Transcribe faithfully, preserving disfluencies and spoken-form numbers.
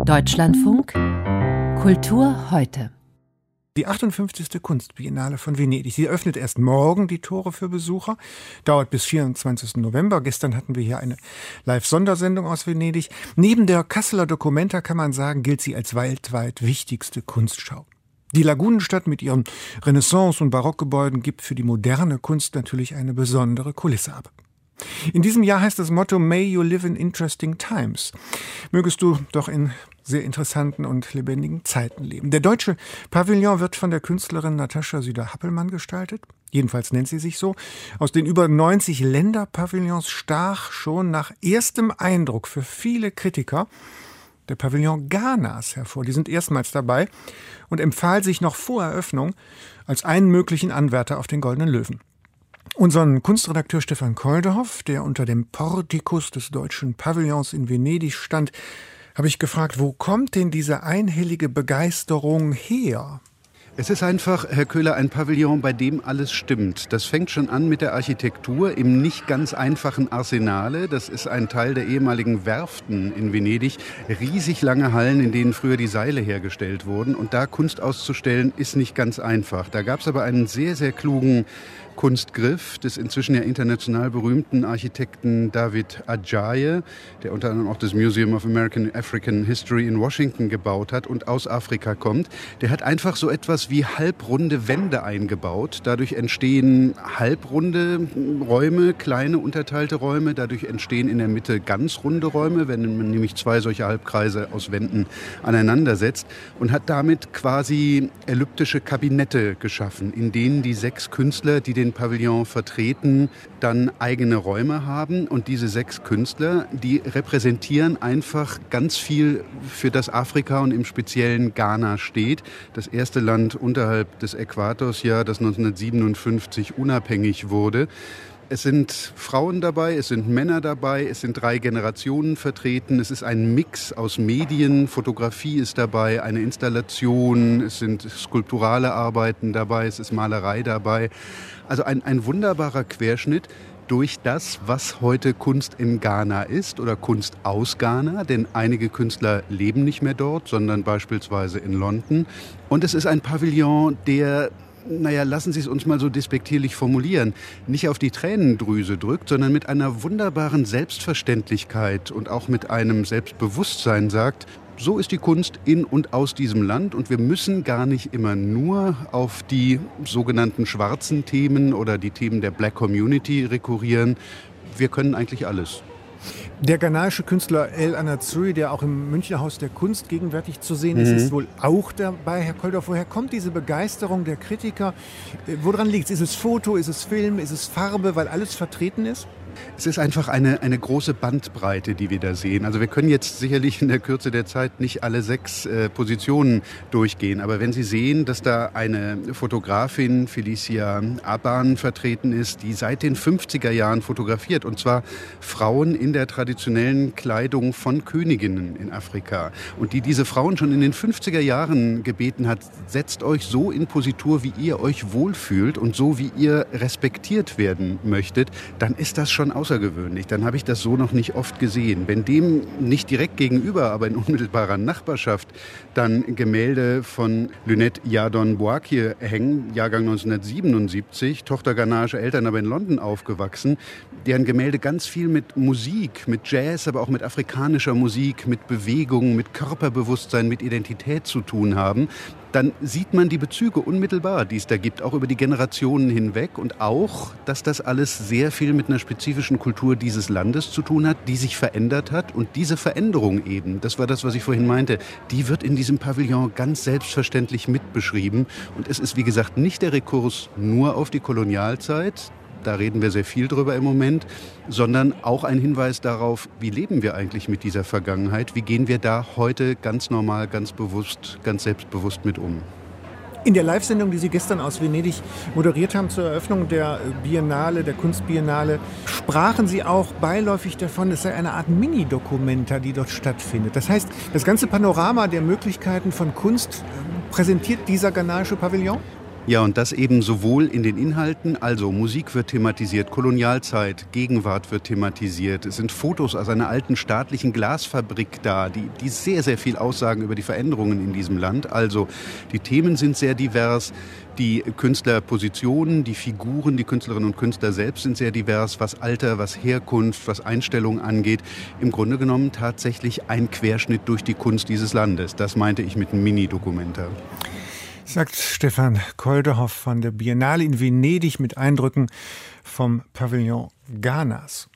Deutschlandfunk Kultur heute. Die achtundfünfzigste Kunstbiennale von Venedig. Sie öffnet erst morgen die Tore für Besucher, dauert bis vierundzwanzigsten November. Gestern hatten wir hier eine Live-Sondersendung aus Venedig. Neben der Kasseler Documenta kann man sagen, gilt sie als weltweit wichtigste Kunstschau. Die Lagunenstadt mit ihren Renaissance- und Barockgebäuden gibt für die moderne Kunst natürlich eine besondere Kulisse ab. In diesem Jahr heißt das Motto May you live in interesting times. Mögest du doch in sehr interessanten und lebendigen Zeiten leben. Der deutsche Pavillon wird von der Künstlerin Natascha Süder-Happelmann gestaltet. Jedenfalls nennt sie sich so. Aus den über neunzig Länderpavillons stach schon nach erstem Eindruck für viele Kritiker der Pavillon Ghanas hervor. Die sind erstmals dabei und empfahl sich noch vor Eröffnung als einen möglichen Anwärter auf den Goldenen Löwen. Unseren Kunstredakteur Stefan Koldehoff, der unter dem Portikus des deutschen Pavillons in Venedig stand, habe ich gefragt, wo kommt denn diese einhellige Begeisterung her? Es ist einfach, Herr Köhler, ein Pavillon, bei dem alles stimmt. Das fängt schon an mit der Architektur im nicht ganz einfachen Arsenale. Das ist ein Teil der ehemaligen Werften in Venedig. Riesig lange Hallen, in denen früher die Seile hergestellt wurden. Und da Kunst auszustellen, ist nicht ganz einfach. Da gab es aber einen sehr, sehr klugen Kunstgriff des inzwischen ja international berühmten Architekten David Adjaye, der unter anderem auch das Museum of American African History in Washington gebaut hat und aus Afrika kommt. Der hat einfach so etwas wie halbrunde Wände eingebaut. Dadurch entstehen halbrunde Räume, kleine unterteilte Räume. Dadurch entstehen in der Mitte ganz runde Räume, wenn man nämlich zwei solche Halbkreise aus Wänden aneinander setzt, und hat damit quasi elliptische Kabinette geschaffen, in denen die sechs Künstler, die den Pavillon vertreten, dann eigene Räume haben. Und diese sechs Künstler, die repräsentieren einfach ganz viel, für das Afrika und im speziellen Ghana steht. Das erste Land unterhalb des Äquators, ja, das neunzehnhundertsiebenundfünfzig unabhängig wurde. Es sind Frauen dabei, es sind Männer dabei, es sind drei Generationen vertreten. Es ist ein Mix aus Medien, Fotografie ist dabei, eine Installation, es sind skulpturale Arbeiten dabei, es ist Malerei dabei. Also ein, ein wunderbarer Querschnitt durch das, was heute Kunst in Ghana ist oder Kunst aus Ghana, denn einige Künstler leben nicht mehr dort, sondern beispielsweise in London. Und es ist ein Pavillon, der, naja, lassen Sie es uns mal so despektierlich formulieren, nicht auf die Tränendrüse drückt, sondern mit einer wunderbaren Selbstverständlichkeit und auch mit einem Selbstbewusstsein sagt, so ist die Kunst in und aus diesem Land und wir müssen gar nicht immer nur auf die sogenannten schwarzen Themen oder die Themen der Black Community rekurrieren. Wir können eigentlich alles. Der ghanaische Künstler El Anatsui, der auch im Münchner Haus der Kunst gegenwärtig zu sehen ist, mhm. ist wohl auch dabei. Herr Kolder, woher kommt diese Begeisterung der Kritiker? Woran liegt es? Ist es Foto, ist es Film, ist es Farbe, weil alles vertreten ist? Es ist einfach eine, eine große Bandbreite, die wir da sehen. Also wir können jetzt sicherlich in der Kürze der Zeit nicht alle sechs äh, Positionen durchgehen. Aber wenn Sie sehen, dass da eine Fotografin, Felicia Aban, vertreten ist, die seit den fünfziger Jahren fotografiert. Und zwar Frauen in der traditionellen Kleidung von Königinnen in Afrika. Und die diese Frauen schon in den fünfziger Jahren gebeten hat, setzt euch so in Positur, wie ihr euch wohlfühlt und so, wie ihr respektiert werden möchtet, dann ist das schon außergewöhnlich. Dann habe ich das so noch nicht oft gesehen. Wenn dem nicht direkt gegenüber, aber in unmittelbarer Nachbarschaft dann Gemälde von Lynette Yadon Boakye hängen, Jahrgang neunzehnhundertsiebenundsiebzig, Tochter ghanaischer Eltern, aber in London aufgewachsen, deren Gemälde ganz viel mit Musik, mit Jazz, aber auch mit afrikanischer Musik, mit Bewegung, mit Körperbewusstsein, mit Identität zu tun haben, dann sieht man die Bezüge unmittelbar, die es da gibt, auch über die Generationen hinweg und auch, dass das alles sehr viel mit einer spezifischen Kultur dieses Landes zu tun hat, die sich verändert hat. Und diese Veränderung eben, das war das, was ich vorhin meinte, die wird in diesem Pavillon ganz selbstverständlich mitbeschrieben. Und es ist, wie gesagt, nicht der Rekurs nur auf die Kolonialzeit, da reden wir sehr viel drüber im Moment, sondern auch ein Hinweis darauf, wie leben wir eigentlich mit dieser Vergangenheit, wie gehen wir da heute ganz normal, ganz bewusst, ganz selbstbewusst mit um. In der Live-Sendung, die Sie gestern aus Venedig moderiert haben zur Eröffnung der Biennale, der Kunstbiennale, sprachen Sie auch beiläufig davon, es sei eine Art Mini-Documenta, die dort stattfindet. Das heißt, das ganze Panorama der Möglichkeiten von Kunst präsentiert dieser ghanaische Pavillon? Ja, und das eben sowohl in den Inhalten, also Musik wird thematisiert, Kolonialzeit, Gegenwart wird thematisiert. Es sind Fotos aus einer alten staatlichen Glasfabrik da, die, die sehr, sehr viel aussagen über die Veränderungen in diesem Land. Also die Themen sind sehr divers, die Künstlerpositionen, die Figuren, die Künstlerinnen und Künstler selbst sind sehr divers, was Alter, was Herkunft, was Einstellung angeht. Im Grunde genommen tatsächlich ein Querschnitt durch die Kunst dieses Landes. Das meinte ich mit einem Mini-Dokumentar. Sagt Stefan Koldehoff von der Biennale in Venedig mit Eindrücken vom Pavillon Ghanas.